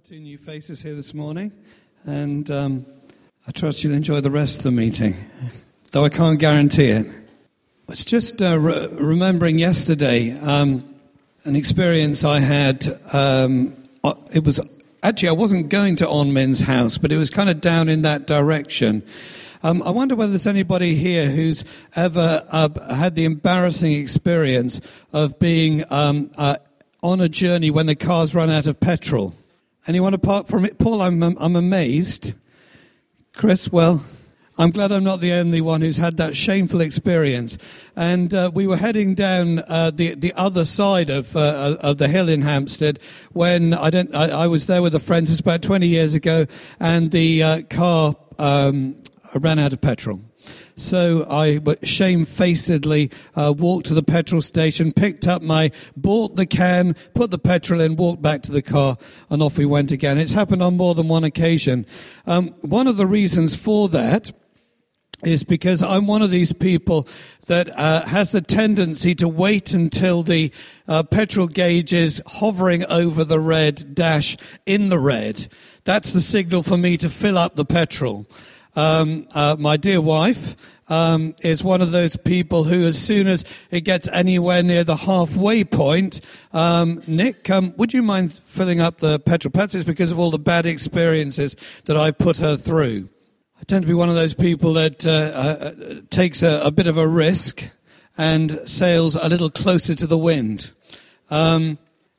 2 new faces here this morning, and I trust you'll enjoy the rest of the meeting, though I can't guarantee it. It's just remembering yesterday an experience I had. It was actually, I wasn't going to On Min's house, but it was kind of down in that direction. I wonder whether there's anybody here who's ever had the embarrassing experience of being on a journey when the car's run out of petrol. Anyone apart from it? Paul, I'm amazed. Chris, well, I'm glad I'm not the only one who's had that shameful experience. And we were heading down the other side of the hill in Hampstead when I was there with a friend. It's about 20 years ago, and the car ran out of petrol. So I shamefacedly walked to the petrol station, bought the can, put the petrol in, walked back to the car, and off we went again. It's happened on more than one occasion. One of the reasons for that is because I'm one of these people that has the tendency to wait until the petrol gauge is hovering over the red dash in the red. That's the signal for me to fill up the petrol. My dear wife is one of those people who, as soon as it gets anywhere near the halfway point, Nick, would you mind filling up the petrol? Perhaps it's because of all the bad experiences that I put her through. I tend to be one of those people that takes a bit of a risk and sails a little closer to the wind. I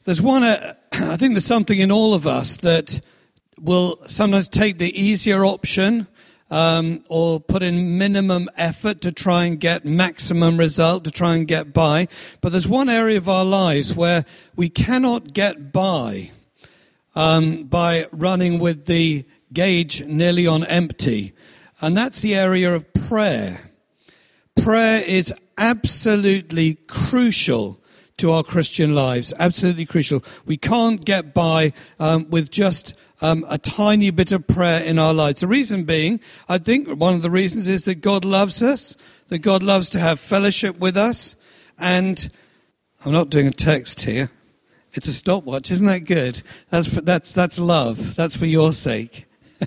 think there's something in all of us that will sometimes take the easier option, or put in minimum effort to try and get maximum result, to try and get by. But there's one area of our lives where we cannot get by running with the gauge nearly on empty. And that's the area of prayer. Prayer is absolutely crucial to our Christian lives, absolutely crucial. We can't get by with just a tiny bit of prayer in our lives. The reason being, I think one of the reasons is that God loves us, that God loves to have fellowship with us. And I'm not doing a text here. It's a stopwatch. Isn't that good? That's love. That's for your sake.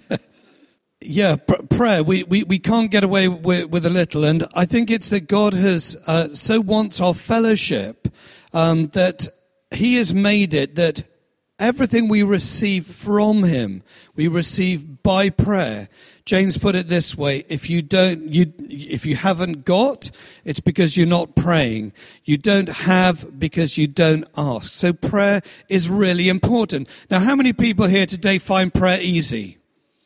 Yeah, prayer. We can't get away with a little. And I think it's that God has so wants our fellowship that he has made it that everything we receive from him, we receive by prayer. James put it this way: if you haven't got, it's because you're not praying. You don't have because you don't ask. So prayer is really important. Now, how many people here today find prayer easy?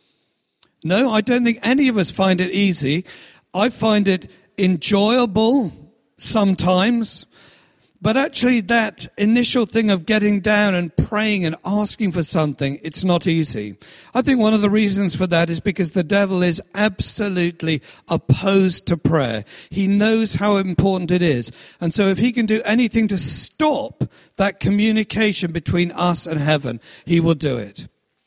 No, I don't think any of us find it easy. I find it enjoyable sometimes. But actually, that initial thing of getting down and praying and asking for something, it's not easy. I think one of the reasons for that is because the devil is absolutely opposed to prayer. He knows how important it is. And so if he can do anything to stop that communication between us and heaven, he will do it.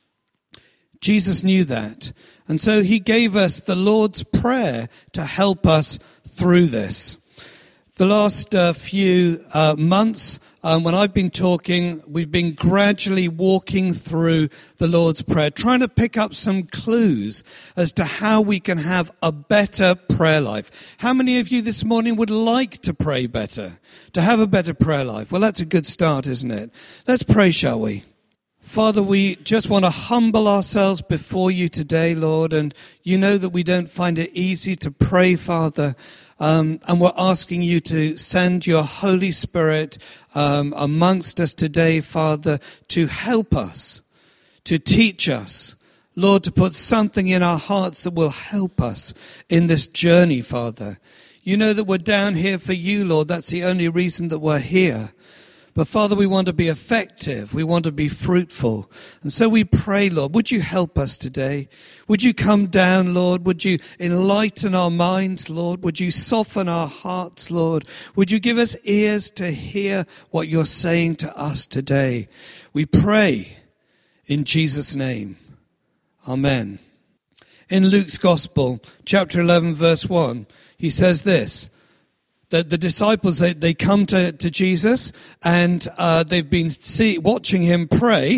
Jesus knew that. And so he gave us the Lord's Prayer to help us through this. The last few months, when I've been talking, we've been gradually walking through the Lord's Prayer, trying to pick up some clues as to how we can have a better prayer life. How many of you this morning would like to pray better, to have a better prayer life? Well, that's a good start, isn't it? Let's pray, shall we? Father, we just want to humble ourselves before you today, Lord, and you know that we don't find it easy to pray, Father. And we're asking you to send your Holy Spirit amongst us today, Father, to help us, to teach us, Lord, to put something in our hearts that will help us in this journey, Father. You know that we're down here for you, Lord. That's the only reason that we're here. But Father, we want to be effective. We want to be fruitful. And so we pray, Lord, would you help us today? Would you come down, Lord? Would you enlighten our minds, Lord? Would you soften our hearts, Lord? Would you give us ears to hear what you're saying to us today? We pray in Jesus' name. Amen. In Luke's Gospel, chapter 11, verse 1, he says this: the disciples, they come to Jesus, and they've been watching him pray,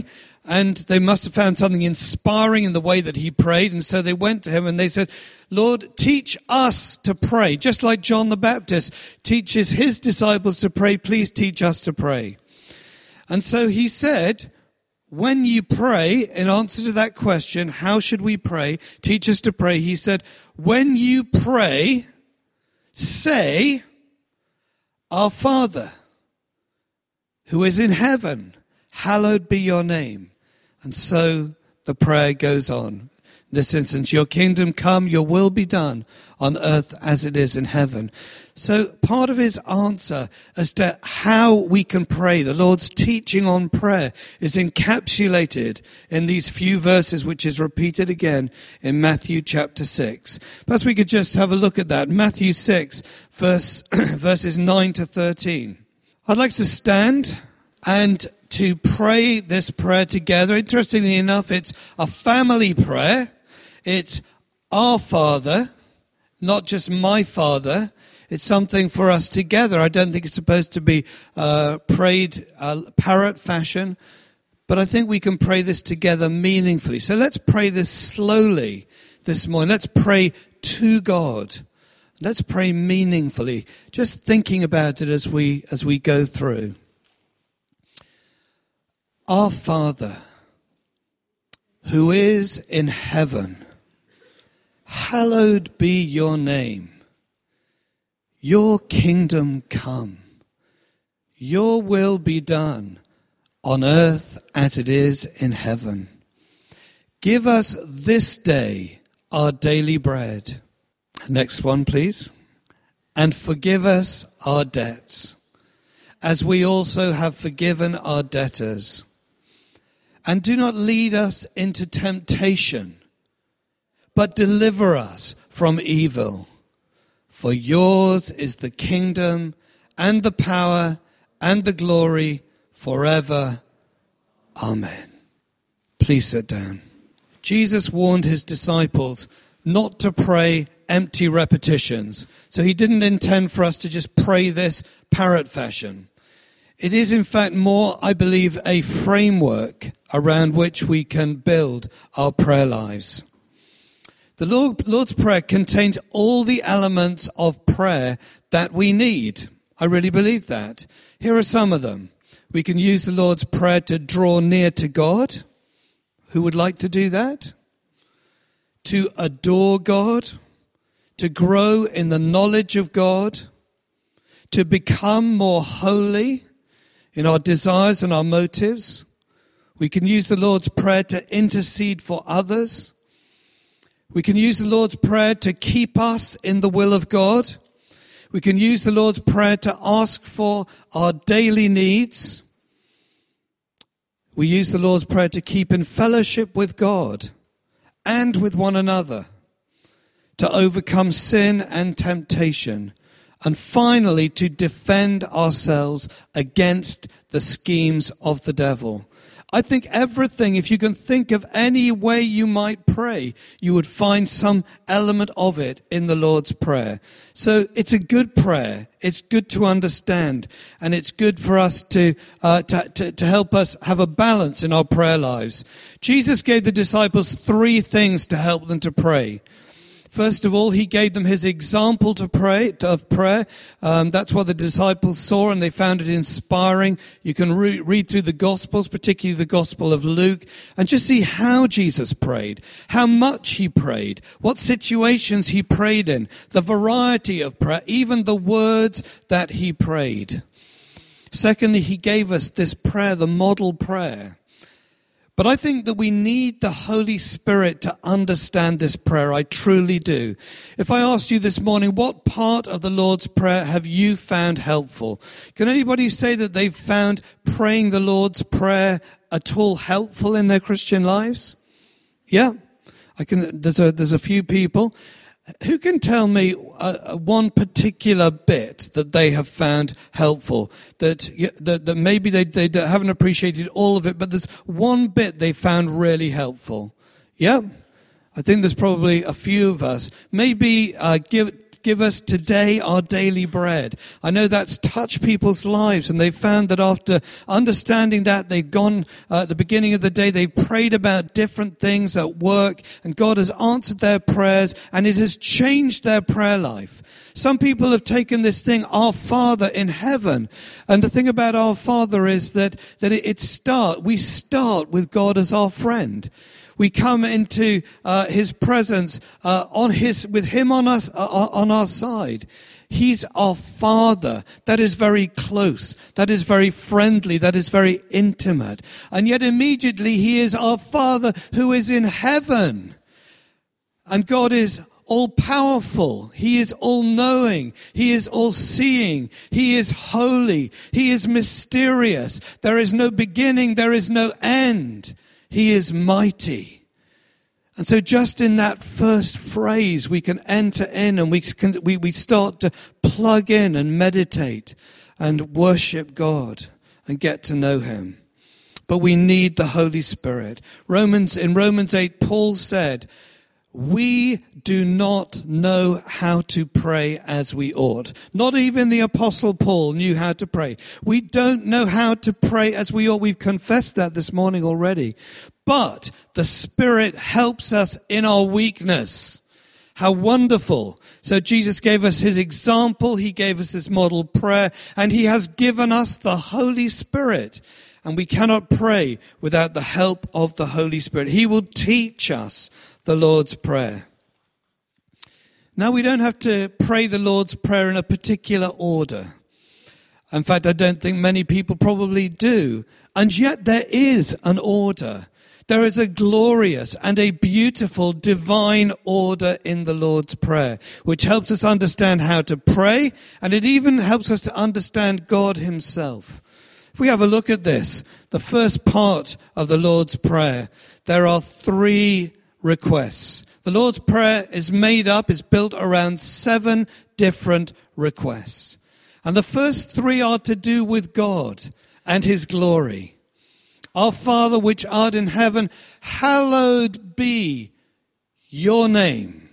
And they must have found something inspiring in the way that he prayed. And so they went to him and they said, Lord, teach us to pray. Just like John the Baptist teaches his disciples to pray, please teach us to pray. And so he said, when you pray, in answer to that question, how should we pray? Teach us to pray. He said, when you pray, say, Our Father, who is in heaven, hallowed be your name. And so the prayer goes on. In this instance, your kingdom come, your will be done on earth as it is in heaven. So part of his answer as to how we can pray, the Lord's teaching on prayer, is encapsulated in these few verses, which is repeated again in Matthew chapter 6. Perhaps we could just have a look at that. Matthew 6, verses 9 to 13. I'd like to stand and to pray this prayer together. Interestingly enough, it's a family prayer. It's our Father, not just my Father. It's something for us together. I don't think it's supposed to be prayed parrot fashion, but I think we can pray this together meaningfully. So let's pray this slowly this morning. Let's pray to God. Let's pray meaningfully, just thinking about it as we go through. Our Father, who is in heaven, hallowed be your name. Your kingdom come. Your will be done on earth as it is in heaven. Give us this day our daily bread. Next one, please. And forgive us our debts, as we also have forgiven our debtors. And do not lead us into temptation, but deliver us from evil. For yours is the kingdom and the power and the glory forever. Amen. Please sit down. Jesus warned his disciples not to pray empty repetitions. So he didn't intend for us to just pray this parrot fashion. It is, in fact, more, I believe, a framework around which we can build our prayer lives. The Lord's Prayer contains all the elements of prayer that we need. I really believe that. Here are some of them. We can use the Lord's Prayer to draw near to God. Who would like to do that? To adore God, to grow in the knowledge of God, to become more holy in our desires and our motives. We can use the Lord's Prayer to intercede for others. We can use the Lord's Prayer to keep us in the will of God. We can use the Lord's Prayer to ask for our daily needs. We use the Lord's Prayer to keep in fellowship with God and with one another, to overcome sin and temptation, and finally to defend ourselves against the schemes of the devil. I think everything, if you can think of any way you might pray, you would find some element of it in the Lord's Prayer. So it's a good prayer. It's good to understand, and it's good for us to help us have a balance in our prayer lives. Jesus gave the disciples 3 things to help them to pray. First of all, he gave them his example of prayer. That's what the disciples saw, and they found it inspiring. You can read through the Gospels, particularly the Gospel of Luke, and just see how Jesus prayed, how much he prayed, what situations he prayed in, the variety of prayer, even the words that he prayed. Secondly, he gave us this prayer, the model prayer. But I think that we need the Holy Spirit to understand this prayer. I truly do. If I asked you this morning, what part of the Lord's Prayer have you found helpful? Can anybody say that they've found praying the Lord's Prayer at all helpful in their Christian lives? Yeah, I can. There's a few people. Who can tell me one particular bit that they have found helpful, that maybe they haven't appreciated all of it, but there's one bit they found really helpful? Yeah, I think there's probably a few of us. Maybe give us today our daily bread. I know that's touched people's lives, and they've found that after understanding that, they've gone at the beginning of the day, they prayed about different things at work, and God has answered their prayers, and it has changed their prayer life. Some people have taken this thing, our Father in heaven. And the thing about our Father is that we start with God as our friend. We come into his presence with him on our side. He's our Father. That is very close. That is very friendly. That is very intimate. And yet immediately he is our Father who is in heaven. And God is all-powerful. He is all-knowing. He is all-seeing. He is holy. He is mysterious. There is no beginning. There is no end. He is mighty. And so just in that first phrase, we can enter in and we start to plug in and meditate and worship God and get to know him. But we need the Holy Spirit. In Romans 8, Paul said, we do not know how to pray as we ought. Not even the Apostle Paul knew how to pray. We don't know how to pray as we ought. We've confessed that this morning already. But the Spirit helps us in our weakness. How wonderful. So Jesus gave us his example. He gave us his model prayer. And he has given us the Holy Spirit. And we cannot pray without the help of the Holy Spirit. He will teach us the Lord's Prayer. Now, we don't have to pray the Lord's Prayer in a particular order. In fact, I don't think many people probably do. And yet there is an order. There is a glorious and a beautiful divine order in the Lord's Prayer, which helps us understand how to pray, and it even helps us to understand God himself. If we have a look at this, the first part of the Lord's Prayer, there are 3 requests. The Lord's Prayer is built around 7 different requests. And the first 3 are to do with God and his glory. Our Father which art in heaven, hallowed be your name.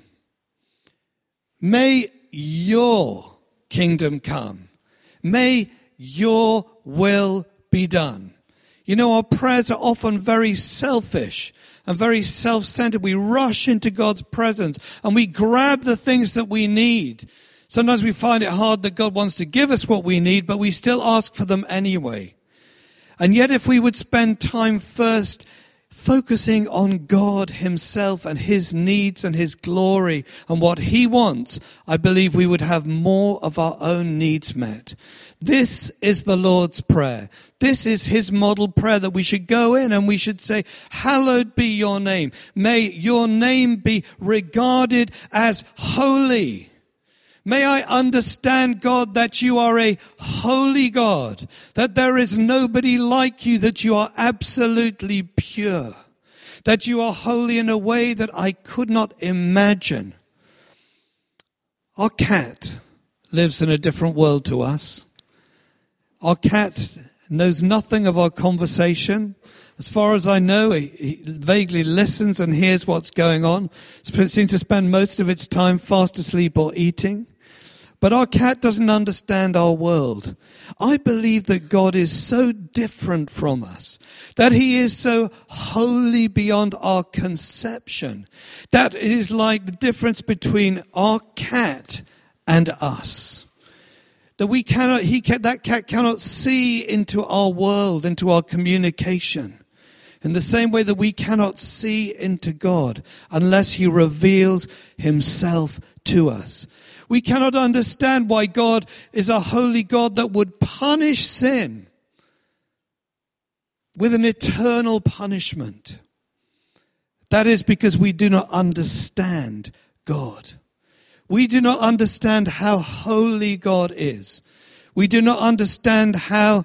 May your kingdom come. May your will be done. You know, our prayers are often very selfish and very self-centered. We rush into God's presence and we grab the things that we need. Sometimes we find it hard that God wants to give us what we need, but we still ask for them anyway. And yet if we would spend time first focusing on God himself and his needs and his glory and what he wants, I believe we would have more of our own needs met. This is the Lord's Prayer. This is his model prayer that we should go in and we should say, hallowed be your name. May your name be regarded as holy. May I understand, God, that you are a holy God, that there is nobody like you, that you are absolutely pure, that you are holy in a way that I could not imagine. Our cat lives in a different world to us. Our cat knows nothing of our conversation. As far as I know, he vaguely listens and hears what's going on. It seems to spend most of its time fast asleep or eating. But our cat doesn't understand our world. I believe that God is so different from us, that he is so holy beyond our conception, that it is like the difference between our cat and us. That that cat cannot see into our world, into our communication, in the same way that we cannot see into God unless he reveals himself to us. We cannot understand why God is a holy God that would punish sin with an eternal punishment. That is because we do not understand God. We do not understand how holy God is. We do not understand how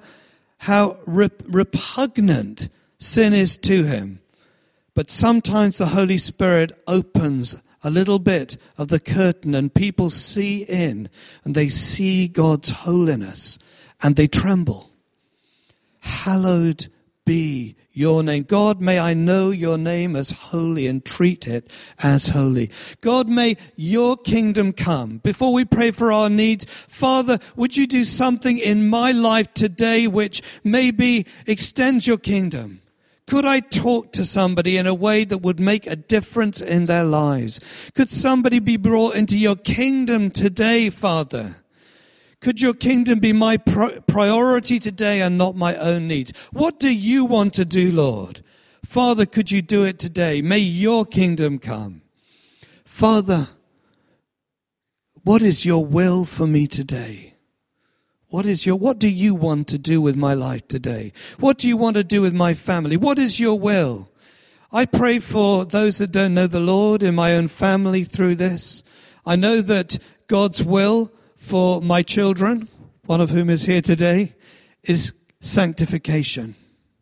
repugnant sin is to him. But sometimes the Holy Spirit opens a little bit of the curtain and people see in and they see God's holiness and they tremble. Hallowed be your name. God, may I know your name as holy and treat it as holy. God, may your kingdom come. Before we pray for our needs, Father, would you do something in my life today which maybe extends your kingdom? Could I talk to somebody in a way that would make a difference in their lives? Could somebody be brought into your kingdom today, Father? Could your kingdom be my priority today and not my own needs? What do you want to do, Lord? Father, could you do it today? May your kingdom come. Father, what is your will for me today? What do you want to do with my life today? What do you want to do with my family? What is your will? I pray for those that don't know the Lord in my own family through this. I know that God's will for my children, one of whom is here today, is sanctification.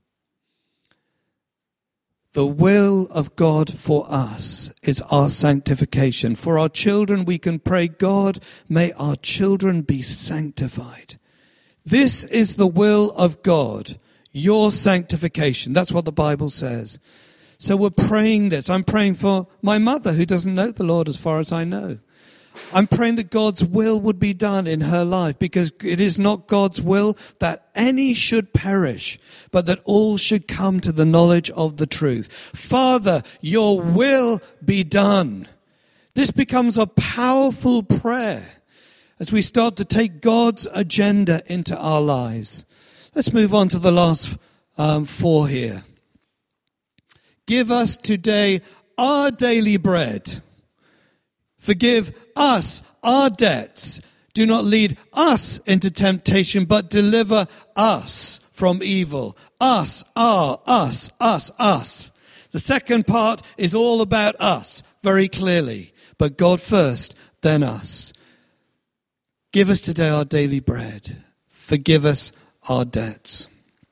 The will of God for us is our sanctification. For our children, we can pray, God, may our children be sanctified. This is the will of God, your sanctification. That's what the Bible says. So we're praying this. I'm praying for my mother who doesn't know the Lord as far as I know. I'm praying that God's will would be done in her life, because it is not God's will that any should perish, but that all should come to the knowledge of the truth. Father, your will be done. This becomes a powerful prayer as we start to take God's agenda into our lives. Let's move on to the last 4 here. Give us today our daily bread. Forgive us our debts. Do not lead us into temptation, but deliver us from evil. Us. The second part is all about us, very clearly. But God first, then us. Give us today our daily bread. Forgive us our debts.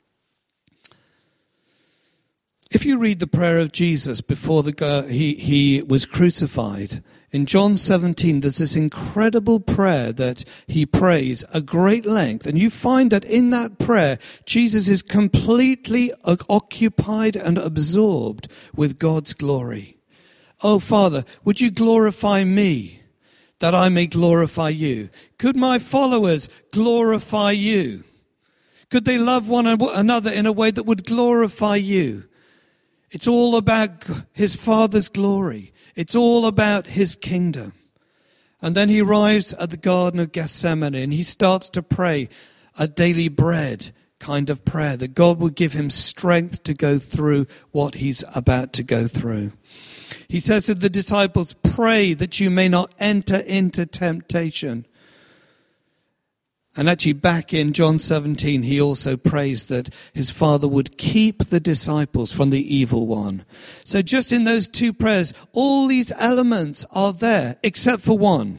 If you read the prayer of Jesus before he was crucified, in John 17, there's this incredible prayer that he prays at great length. And you find that in that prayer, Jesus is completely occupied and absorbed with God's glory. Oh, Father, would you glorify me that I may glorify you? Could my followers glorify you? Could they love one another in a way that would glorify you? It's all about his Father's glory. It's all about his kingdom. And then he arrives at the Garden of Gethsemane and he starts to pray a daily bread kind of prayer, that God would give him strength to go through what he's about to go through. He says to the disciples, pray that you may not enter into temptation. And actually back in John 17, he also prays that his Father would keep the disciples from the evil one. So just in those 2 prayers, all these elements are there, except for one.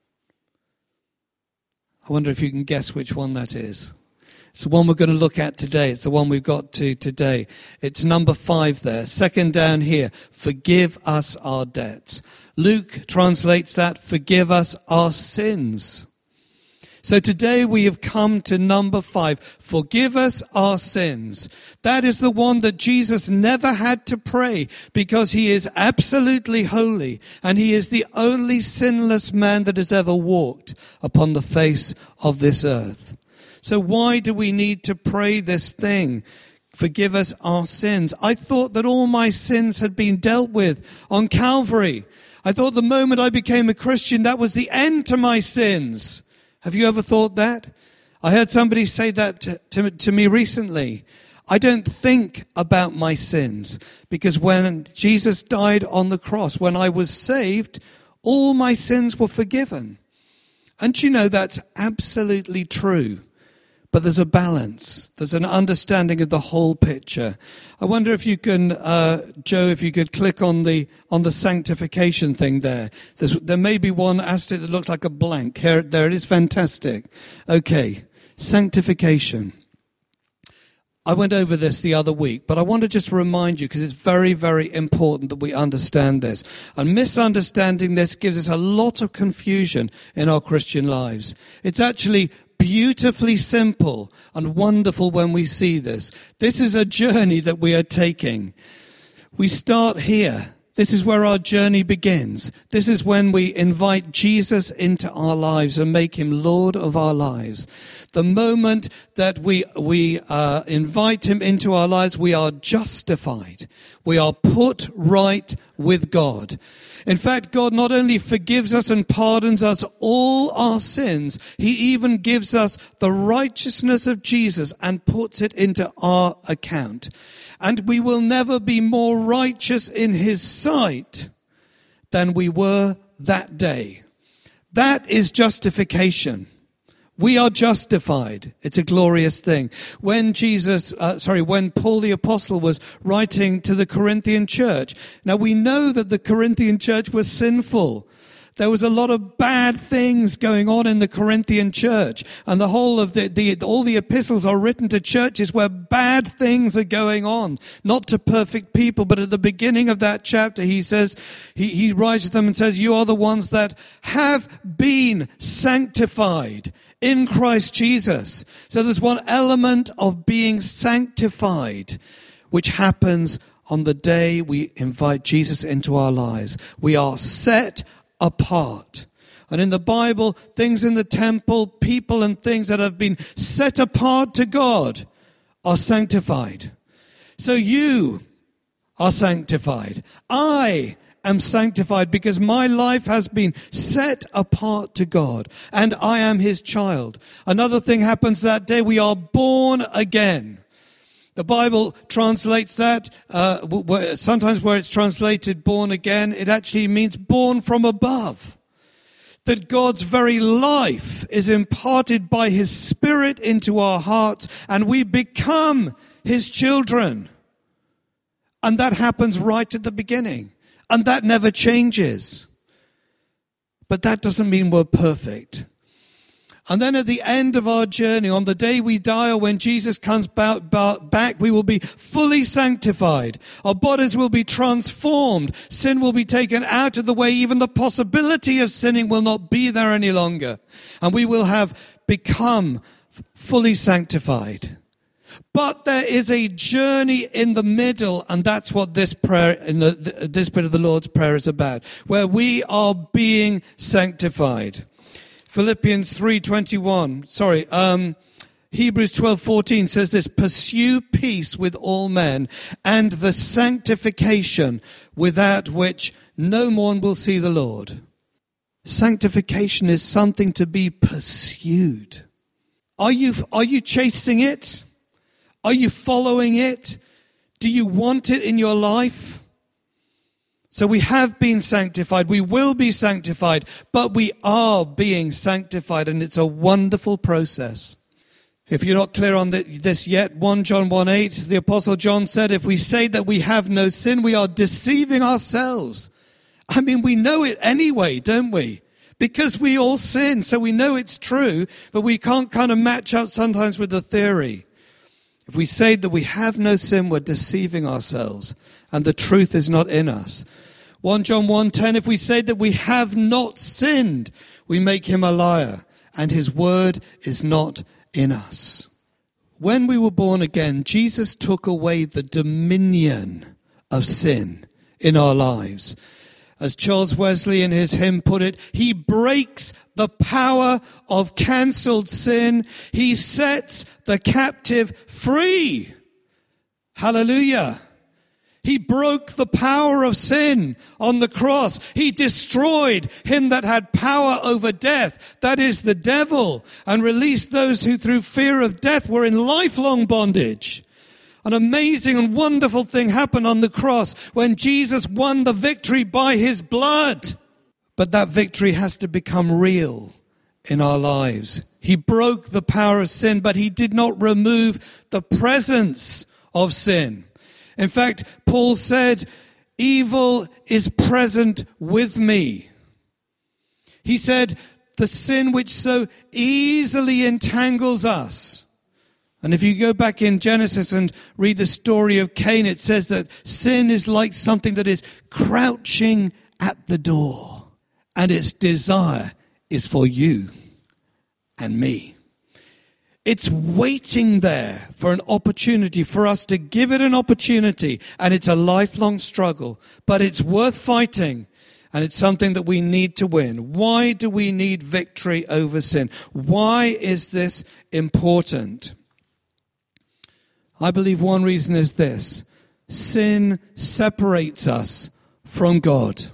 I wonder if you can guess which one that is. It's the one we're going to look at today. It's the one we've got to today. It's number 5 there. Second down here, forgive us our debts. Luke translates that, forgive us our sins. So today we have come to number 5. Forgive us our sins. That is the one that Jesus never had to pray, because he is absolutely holy and he is the only sinless man that has ever walked upon the face of this earth. So why do we need to pray this thing? Forgive us our sins. I thought that all my sins had been dealt with on Calvary. I thought the moment I became a Christian, that was the end to my sins. Have you ever thought that? I heard somebody say that to me recently. I don't think about my sins, because when Jesus died on the cross, when I was saved, all my sins were forgiven. And you know, that's absolutely true. But there's a balance. There's an understanding of the whole picture. I wonder if you can, Joe, if you could click on the sanctification thing there. There may be one asterisk that looks like a blank. There it is. Fantastic. Okay. Sanctification. I went over this the other week, but I want to just remind you, because it's very, very important that we understand this. And misunderstanding this gives us a lot of confusion in our Christian lives. It's actually beautifully simple and wonderful when we see this. This is a journey that we are taking. We start here. This is where our journey begins. This is when we invite Jesus into our lives and make him Lord of our lives. The moment that we invite him into our lives, we are justified. We are put right with God. In fact, God not only forgives us and pardons us all our sins, he even gives us the righteousness of Jesus and puts it into our account. And we will never be more righteous in his sight than we were that day. That is justification. We are justified. It's a glorious thing. When Paul the Apostle was writing to the Corinthian church, now we know that the Corinthian church was sinful. There was a lot of bad things going on in the Corinthian church, and the whole of all the epistles are written to churches where bad things are going on, not to perfect people. But at the beginning of that chapter, he says, he writes to them and says, "You are the ones that have been sanctified in Christ Jesus." So there's one element of being sanctified, which happens on the day we invite Jesus into our lives. We are set apart. And in the Bible, things in the temple, people and things that have been set apart to God are sanctified. So you are sanctified. I am sanctified because my life has been set apart to God and I am his child. Another thing happens that day. We are born again. The Bible translates that, sometimes where it's translated born again, it actually means born from above. That God's very life is imparted by his Spirit into our hearts and we become his children. And that happens right at the beginning. And that never changes. But that doesn't mean we're perfect. And then at the end of our journey, on the day we die or when Jesus comes back, we will be fully sanctified. Our bodies will be transformed. Sin will be taken out of the way. Even the possibility of sinning will not be there any longer. And we will have become fully sanctified. But there is a journey in the middle, and that's what this prayer, this bit of the Lord's Prayer is about, where we are being sanctified. Philippians 3:21. Hebrews 12:14 says this: "Pursue peace with all men and the sanctification without which no one will see the Lord." Sanctification is something to be pursued. Are you chasing it? Are you following it? Do you want it in your life? So we have been sanctified, we will be sanctified, but we are being sanctified, and it's a wonderful process. If you're not clear on this yet, 1 John 1:8, the Apostle John said, "If we say that we have no sin, we are deceiving ourselves." I mean, we know it anyway, don't we? Because we all sin, so we know it's true, but we can't kind of match up sometimes with the theory. If we say that we have no sin, we're deceiving ourselves, and the truth is not in us. 1 John 1:10, if we say that we have not sinned, we make him a liar, and his word is not in us. When we were born again, Jesus took away the dominion of sin in our lives. As Charles Wesley in his hymn put it, he breaks the power of cancelled sin. He sets the captive free. Hallelujah. He broke the power of sin on the cross. He destroyed him that had power over death, that is the devil, and released those who through fear of death were in lifelong bondage. An amazing and wonderful thing happened on the cross when Jesus won the victory by his blood. But that victory has to become real in our lives. He broke the power of sin, but he did not remove the presence of sin. In fact, Paul said, "Evil is present with me." He said, the sin which so easily entangles us. And if you go back in Genesis and read the story of Cain, it says that sin is like something that is crouching at the door. And its desire is for you and me. It's waiting there for an opportunity, for us to give it an opportunity. And it's a lifelong struggle, but it's worth fighting. And it's something that we need to win. Why do we need victory over sin? Why is this important? I believe one reason is this. Sin separates us from God.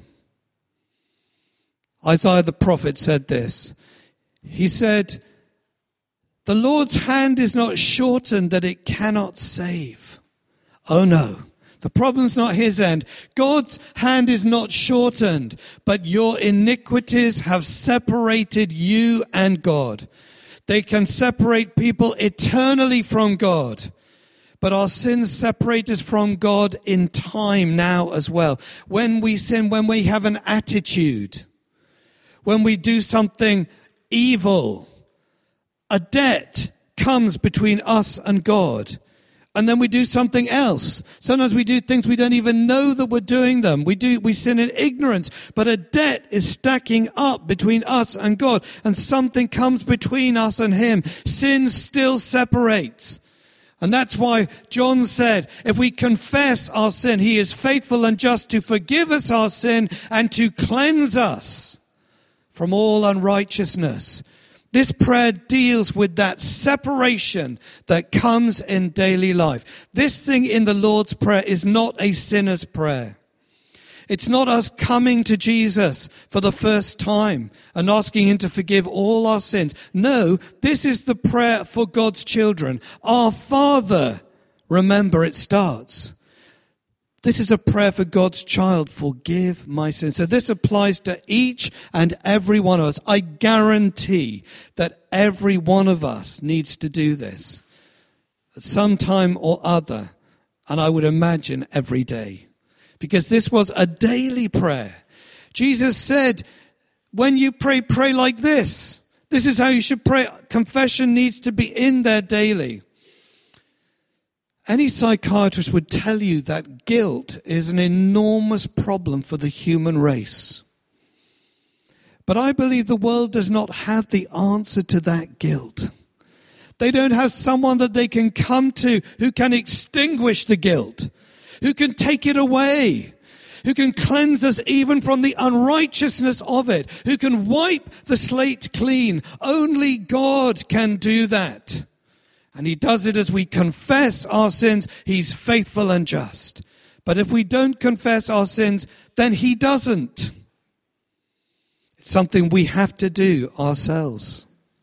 Isaiah the prophet said this. He said, "The Lord's hand is not shortened that it cannot save." Oh no, the problem's not his end. God's hand is not shortened, but your iniquities have separated you and God. They can separate people eternally from God. But our sins separate us from God in time now as well. When we sin, when we have an attitude, when we do something evil, a debt comes between us and God. And then we do something else. Sometimes we do things we don't even know that we're doing them. We sin in ignorance. But a debt is stacking up between us and God. And something comes between us and Him. Sin still separates. And that's why John said, if we confess our sin, He is faithful and just to forgive us our sin and to cleanse us from all unrighteousness. This prayer deals with that separation that comes in daily life. This thing in the Lord's Prayer is not a sinner's prayer. It's not us coming to Jesus for the first time and asking Him to forgive all our sins. No, this is the prayer for God's children. Our Father, remember it starts. This is a prayer for God's child. Forgive my sins. So this applies to each and every one of us. I guarantee that every one of us needs to do this at some time or other. And I would imagine every day. Because this was a daily prayer. Jesus said, when you pray, pray like this. This is how you should pray. Confession needs to be in there daily. Any psychiatrist would tell you that guilt is an enormous problem for the human race. But I believe the world does not have the answer to that guilt. They don't have someone that they can come to who can extinguish the guilt, who can take it away, who can cleanse us even from the unrighteousness of it, who can wipe the slate clean. Only God can do that. And He does it as we confess our sins. He's faithful and just. But if we don't confess our sins, then He doesn't. It's something we have to do ourselves.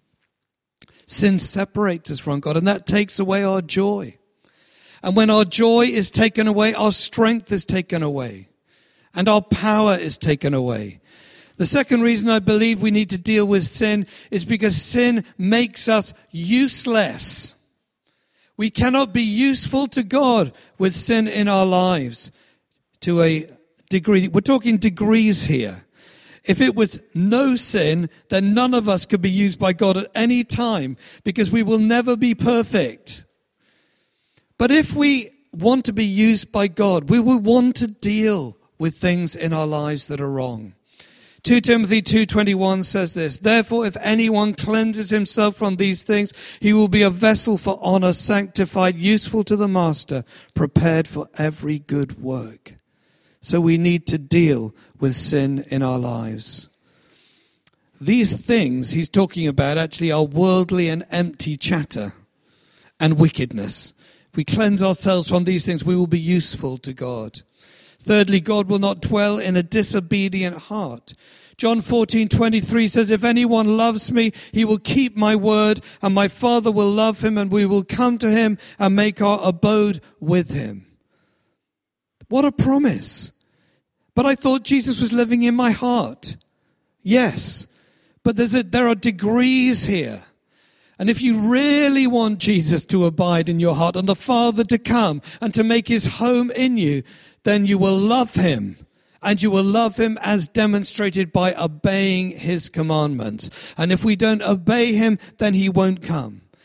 Sin separates us from God, and that takes away our joy. And when our joy is taken away, our strength is taken away. And our power is taken away. The second reason I believe we need to deal with sin is because sin makes us useless. We cannot be useful to God with sin in our lives to a degree. We're talking degrees here. If it was no sin, then none of us could be used by God at any time because we will never be perfect. But if we want to be used by God, we will want to deal with things in our lives that are wrong. 2 Timothy 2:21 says this, "Therefore, if anyone cleanses himself from these things, he will be a vessel for honor, sanctified, useful to the master, prepared for every good work." So we need to deal with sin in our lives. These things he's talking about actually are worldly and empty chatter and wickedness. If we cleanse ourselves from these things, we will be useful to God. Thirdly, God will not dwell in a disobedient heart. John 14:23 says, "If anyone loves me, he will keep my word, and my Father will love him, and we will come to him and make our abode with him." What a promise. But I thought Jesus was living in my heart. Yes, but there are degrees here. And if you really want Jesus to abide in your heart and the Father to come and to make his home in you, then you will love him. And you will love him as demonstrated by obeying his commandments. And if we don't obey him, then he won't come.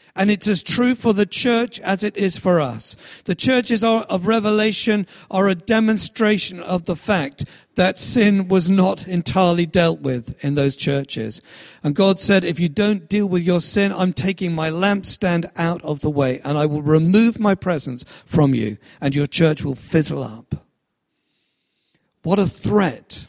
And it's as true for the church as it is for us. The churches of Revelation are a demonstration of the fact that sin was not entirely dealt with in those churches. And God said, if you don't deal with your sin, I'm taking my lampstand out of the way and I will remove my presence from you and your church will fizzle up. What a threat.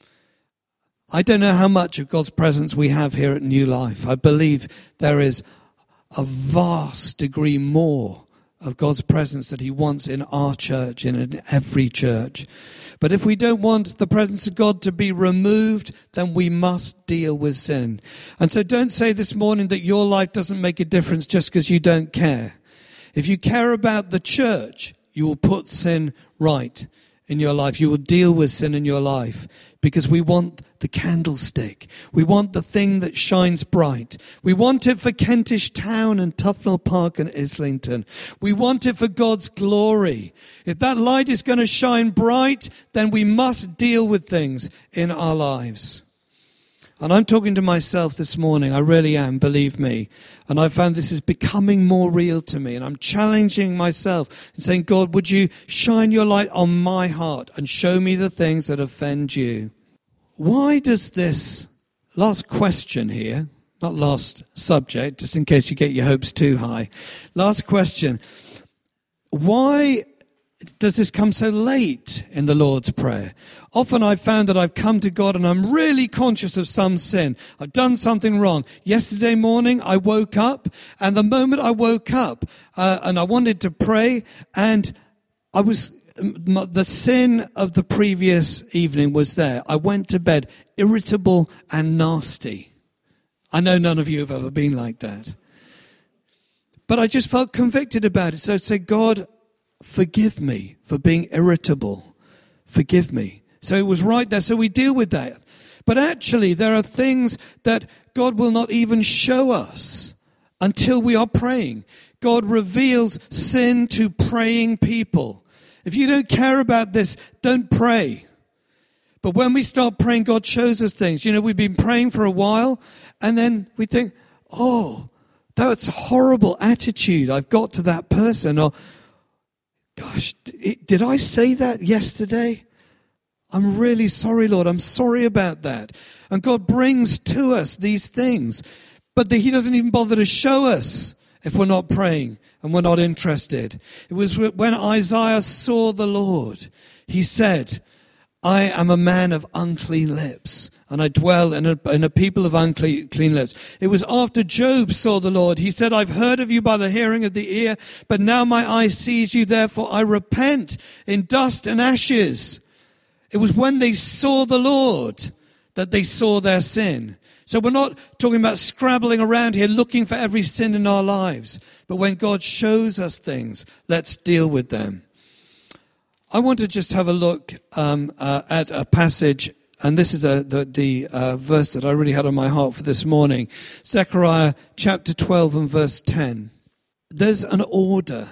I don't know how much of God's presence we have here at New Life. I believe there is a vast degree more of God's presence that he wants in our church and in every church. But if we don't want the presence of God to be removed, then we must deal with sin. And so don't say this morning that your life doesn't make a difference just because you don't care. If you care about the church, you will put sin right in your life. You will deal with sin in your life because we want the candlestick. We want the thing that shines bright. We want it for Kentish Town and Tufnell Park and Islington. We want it for God's glory. If that light is going to shine bright, then we must deal with things in our lives. And I'm talking to myself this morning. I really am, believe me. And I found this is becoming more real to me. And I'm challenging myself and saying, God, would you shine your light on my heart and show me the things that offend you? Why does this last question here, not last subject, just in case you get your hopes too high. Last question. Why does this come so late in the Lord's Prayer? Often I've found that I've come to God and I'm really conscious of some sin. I've done something wrong. Yesterday morning I woke up, and the moment I woke up and I wanted to pray, and the sin of the previous evening was there. I went to bed irritable and nasty. I know none of you have ever been like that. But I just felt convicted about it. So I said, God, forgive me for being irritable. Forgive me. So it was right there. So we deal with that. But actually, there are things that God will not even show us until we are praying. God reveals sin to praying people. If you don't care about this, don't pray. But when we start praying, God shows us things. You know, we've been praying for a while, and then we think, oh, that's a horrible attitude I've got to that person. Or, gosh, did I say that yesterday? I'm really sorry, Lord. I'm sorry about that. And God brings to us these things. But he doesn't even bother to show us if we're not praying and we're not interested. It was when Isaiah saw the Lord, he said, I am a man of unclean lips, and I dwell in a people of unclean lips. It was after Job saw the Lord. He said, I've heard of you by the hearing of the ear, but now my eye sees you, therefore I repent in dust and ashes. It was when they saw the Lord that they saw their sin. So we're not talking about scrabbling around here looking for every sin in our lives. But when God shows us things, let's deal with them. I want to just have a look at a passage, and this is the verse that I really had on my heart for this morning. Zechariah chapter 12 and verse 10. There's an order.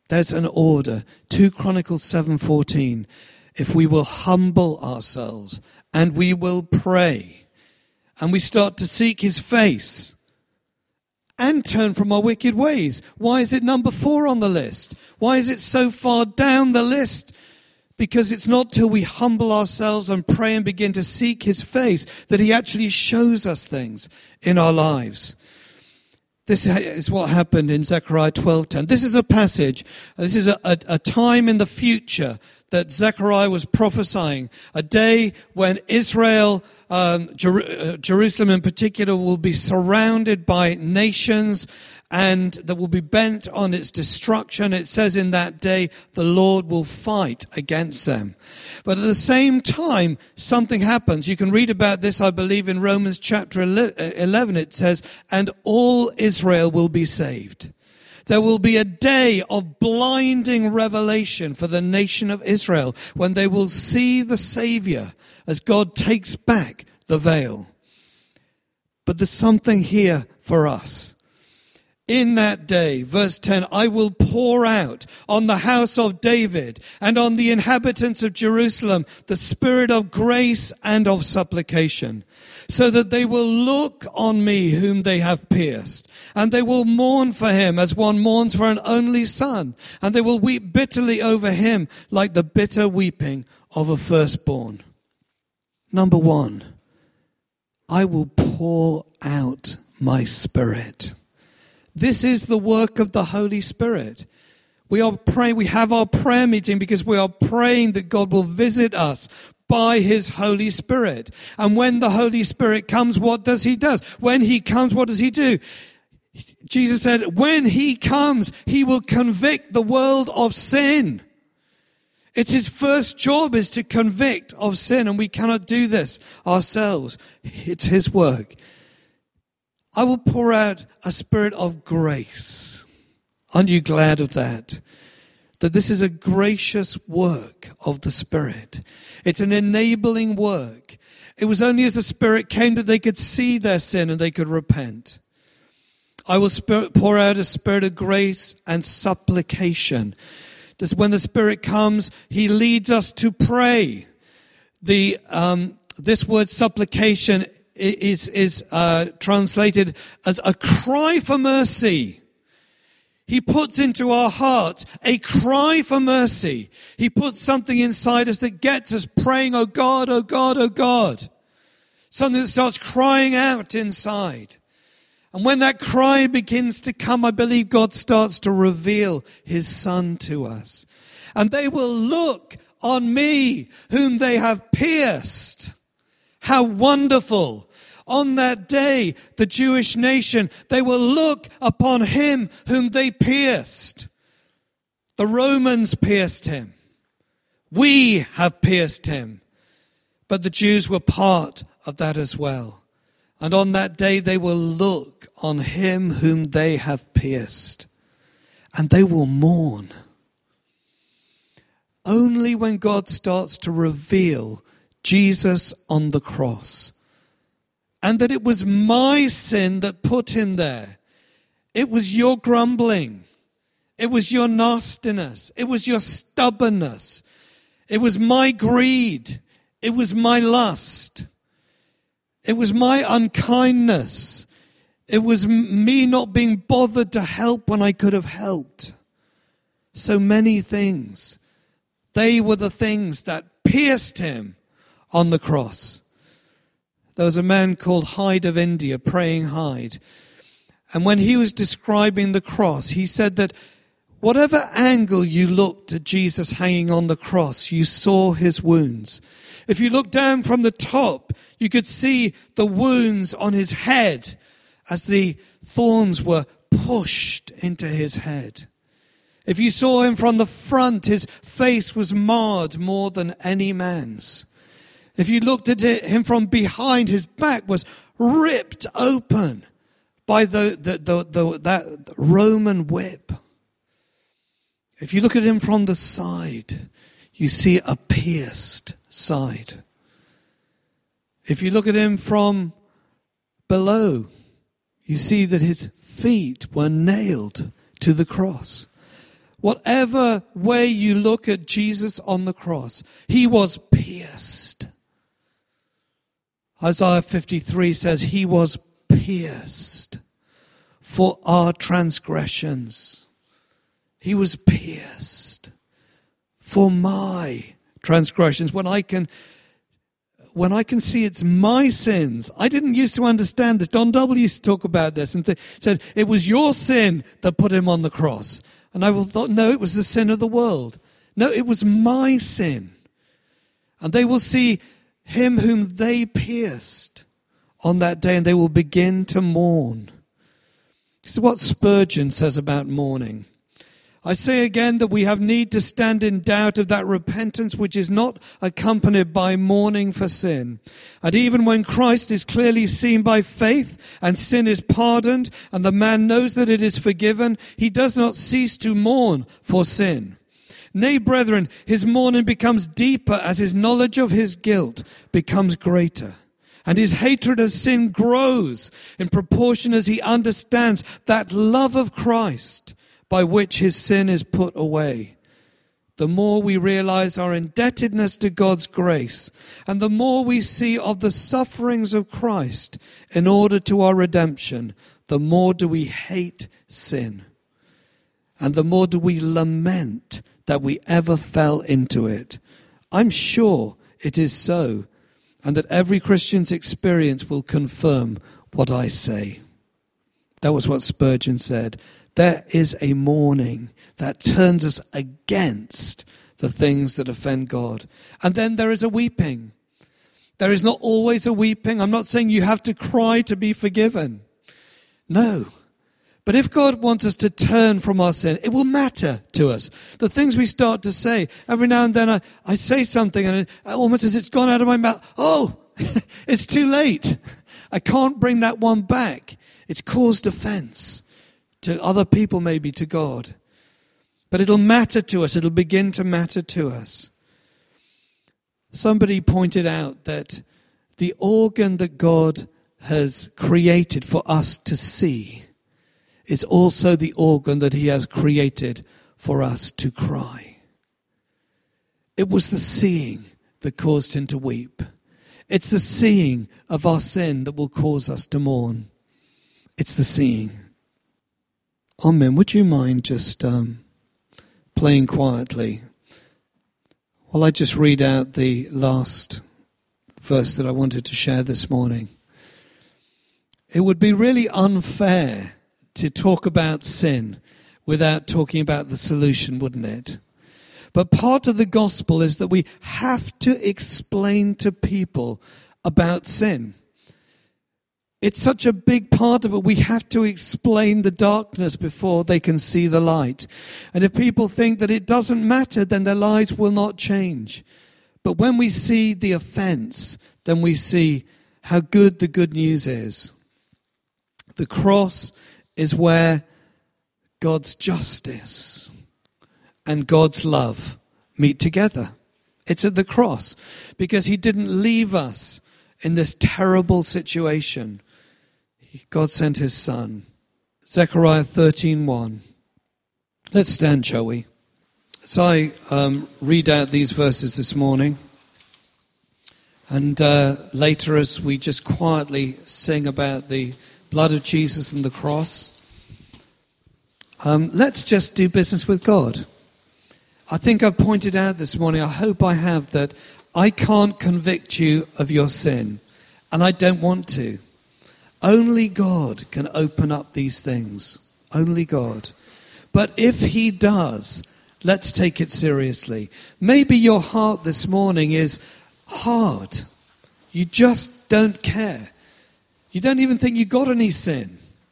2 Chronicles 7:14. If we will humble ourselves and we will pray, and we start to seek his face and turn from our wicked ways. Why is it number 4 on the list? Why is it so far down the list? Because it's not till we humble ourselves and pray and begin to seek his face that he actually shows us things in our lives. This is what happened in Zechariah 12:10. This is a passage. This is a time in the future that Zechariah was prophesying. A day when Israel, Jerusalem in particular, will be surrounded by nations and that will be bent on its destruction. It says in that day, the Lord will fight against them. But at the same time, something happens. You can read about this, I believe, in Romans chapter 11. It says, and all Israel will be saved. There will be a day of blinding revelation for the nation of Israel when they will see the Savior as God takes back the veil. But there's something here for us. In that day, verse 10, I will pour out on the house of David and on the inhabitants of Jerusalem the spirit of grace and of supplication, so that they will look on me whom they have pierced, and they will mourn for him as one mourns for an only son, and they will weep bitterly over him like the bitter weeping of a firstborn. Number one, I will pour out my spirit. This is the work of the Holy Spirit. We are praying, we have our prayer meeting because we are praying that God will visit us by his Holy Spirit. And when the Holy Spirit comes, what does he do? When he comes, what does he do? Jesus said, when he comes, he will convict the world of sin. It's his first job is to convict of sin, and we cannot do this ourselves. It's his work. I will pour out a spirit of grace. Aren't you glad of that? That this is a gracious work of the Spirit. It's an enabling work. It was only as the Spirit came that they could see their sin and they could repent. I will pour out a spirit of grace and supplication. This, when the Spirit comes, he leads us to pray. This word supplication is translated as a cry for mercy. He puts into our hearts a cry for mercy. He puts something inside us that gets us praying, oh God, oh God, oh God. Something that starts crying out inside. And when that cry begins to come, I believe God starts to reveal his Son to us. And they will look on me whom they have pierced. How wonderful. On that day, the Jewish nation, they will look upon him whom they pierced. The Romans pierced him. We have pierced him. But the Jews were part of that as well. And on that day, they will look on him whom they have pierced. And they will mourn. Only when God starts to reveal Jesus on the cross, and that it was my sin that put him there. It was your grumbling. It was your nastiness. It was your stubbornness. It was my greed. It was my lust. It was my unkindness. It was me not being bothered to help when I could have helped. So many things. They were the things that pierced him on the cross. There was a man called Hyde of India, Praying Hyde. And when he was describing the cross, he said that whatever angle you looked at Jesus hanging on the cross, you saw his wounds. If you looked down from the top, you could see the wounds on his head as the thorns were pushed into his head. If you saw him from the front, his face was marred more than any man's. If you looked at him from behind, his back was ripped open by that Roman whip. If you look at him from the side, you see a pierced side. If you look at him from below, you see that his feet were nailed to the cross. Whatever way you look at Jesus on the cross, he was pierced. Isaiah 53 says he was pierced for our transgressions. He was pierced for my transgressions. When I can see it's my sins. I didn't used to understand this. Don W. used to talk about this and said it was your sin that put him on the cross. And I thought, no, it was the sin of the world. No, it was my sin. And they will see him whom they pierced on that day, and they will begin to mourn. This is what Spurgeon says about mourning. I say again that we have need to stand in doubt of that repentance which is not accompanied by mourning for sin. And even when Christ is clearly seen by faith and sin is pardoned and the man knows that it is forgiven, he does not cease to mourn for sin. Nay, brethren, his mourning becomes deeper as his knowledge of his guilt becomes greater. And his hatred of sin grows in proportion as he understands that love of Christ by which his sin is put away. The more we realize our indebtedness to God's grace, and the more we see of the sufferings of Christ in order to our redemption, the more do we hate sin. And the more do we lament that we ever fell into it. I'm sure it is so, and that every Christian's experience will confirm what I say. That was what Spurgeon said. There is a mourning that turns us against the things that offend God. And then there is a weeping. There is not always a weeping. I'm not saying you have to cry to be forgiven. No. But if God wants us to turn from our sin, it will matter to us. The things we start to say, every now and then I say something and almost as it's gone out of my mouth, oh, it's too late. I can't bring that one back. It's caused offense to other people, maybe to God. But it'll matter to us. It'll begin to matter to us. Somebody pointed out that the organ that God has created for us to see is also the organ that he has created for us to cry. It was the seeing that caused him to weep. It's the seeing of our sin that will cause us to mourn. It's the seeing. Amen. Would you mind just playing quietly while I just read out the last verse that I wanted to share this morning? It would be really unfair to talk about sin without talking about the solution, wouldn't it? But part of the gospel is that we have to explain to people about sin. It's such a big part of it. We have to explain the darkness before they can see the light. And if people think that it doesn't matter, then their lives will not change. But when we see the offense, then we see how good the good news is. The cross is where God's justice and God's love meet together. It's at the cross because he didn't leave us in this terrible situation. God sent his son. Zechariah 13:1. Let's stand, shall we? As I read out these verses this morning, and later as we just quietly sing about the blood of Jesus and the cross, let's just do business with God. I think I've pointed out this morning, I hope I have, that I can't convict you of your sin, and I don't want to. Only God can open up these things. Only God. But if he does, let's take it seriously. Maybe your heart this morning is hard. You just don't care. You don't even think you got any sin.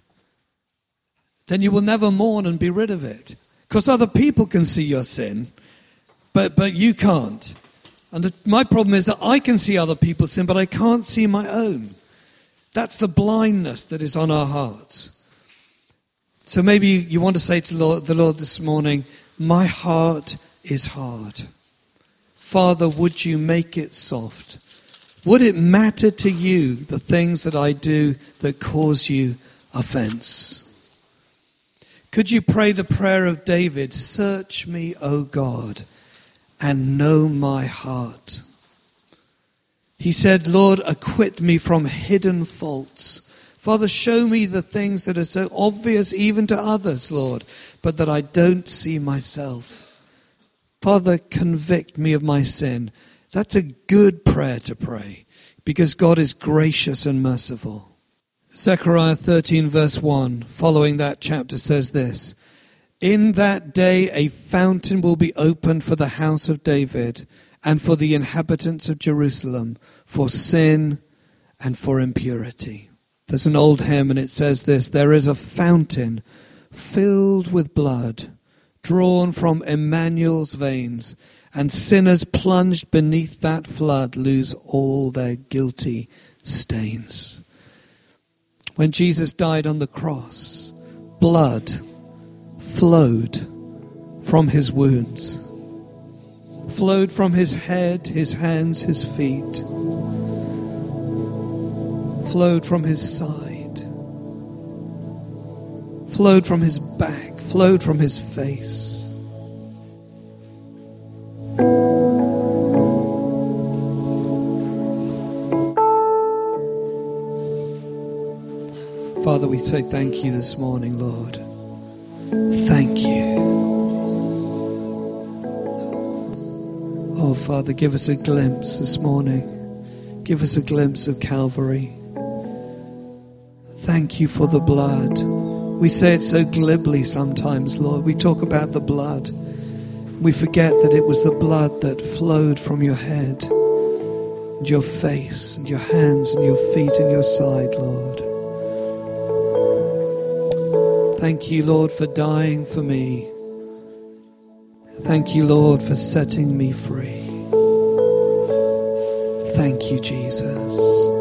Then you will never mourn and be rid of it. Because other people can see your sin, but you can't. And my problem is that I can see other people's sin, but I can't see my own. That's the blindness that is on our hearts. So maybe you want to say to the Lord this morning, my heart is hard. Father, would you make it soft? Would it matter to you the things that I do that cause you offense? Could you pray the prayer of David, search me, O God, and know my heart? He said, Lord, acquit me from hidden faults. Father, show me the things that are so obvious even to others, Lord, but that I don't see myself. Father, convict me of my sin. That's a good prayer to pray because God is gracious and merciful. Zechariah 13 verse 1, following that chapter, says this: in that day a fountain will be opened for the house of David and for the inhabitants of Jerusalem, for sin and for impurity. There's an old hymn and it says this: there is a fountain filled with blood, drawn from Emmanuel's veins, and sinners plunged beneath that flood lose all their guilty stains. When Jesus died on the cross, blood flowed from his wounds, flowed from his head, his hands, his feet. flowed from his side, flowed from his back, flowed from his face. Father, we say thank you this morning, Lord. Thank you. Oh, Father, give us a glimpse this morning. Give us a glimpse of Calvary. Thank you for the blood. We say it so glibly sometimes, Lord. We talk about the blood. We forget that it was the blood that flowed from your head and your face and your hands and your feet and your side, Lord. Thank you, Lord, for dying for me. Thank you, Lord, for setting me free. Thank you, Jesus.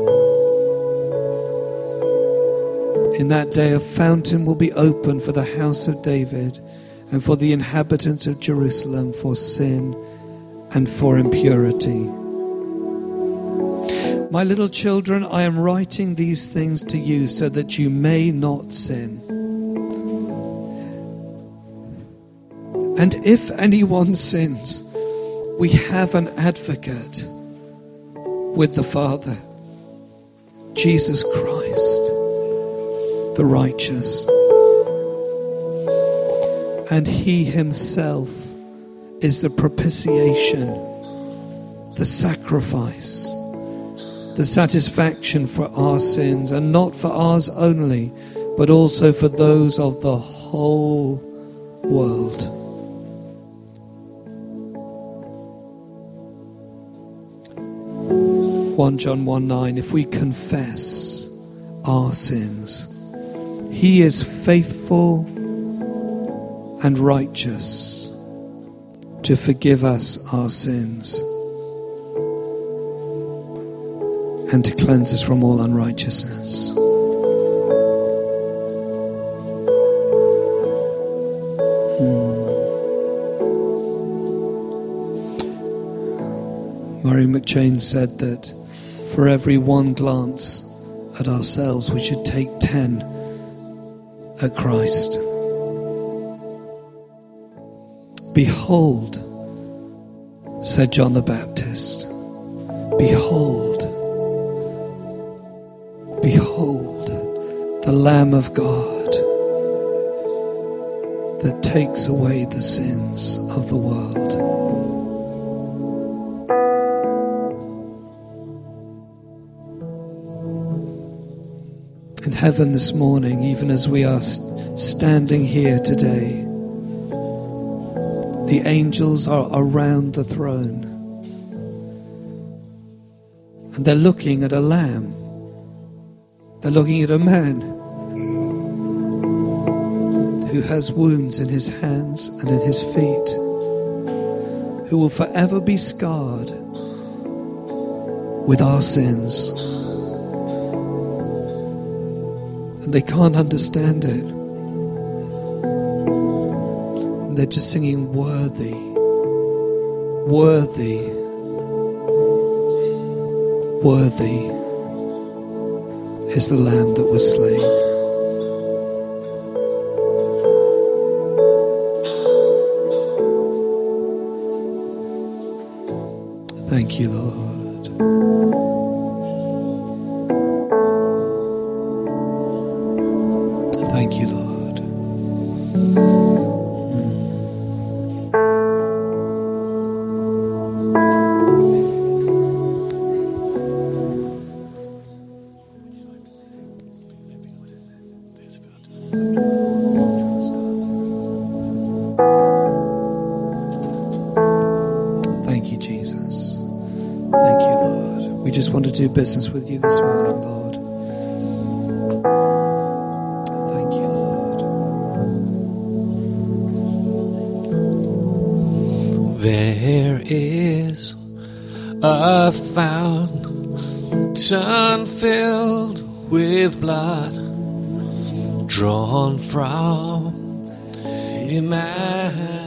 In that day, a fountain will be opened for the house of David and for the inhabitants of Jerusalem for sin and for impurity. My little children, I am writing these things to you so that you may not sin. And if anyone sins, we have an advocate with the Father, Jesus Christ, the righteous. And he himself is the propitiation, the sacrifice, the satisfaction for our sins, and not for ours only, but also for those of the whole world. 1 John 1:9, if we confess our sins, he is faithful and righteous to forgive us our sins and to cleanse us from all unrighteousness. Murray McCheyne said that for every one glance at ourselves, we should take 10 at Christ. Behold, said John the Baptist, behold, behold, the Lamb of God that takes away the sins of the world. In heaven this morning, even as we are standing here today, the angels are around the throne and they're looking at a lamb. They're looking at a man who has wounds in his hands and in his feet, who will forever be scarred with our sins. And they can't understand it. And they're just singing, worthy, worthy, worthy is the Lamb that was slain. Thank you, Lord. Thank you, Lord. Thank you, Jesus. Thank you, Lord. We just want to do business with you this morning, Lord. There is a fountain filled with blood drawn from Emmanuel.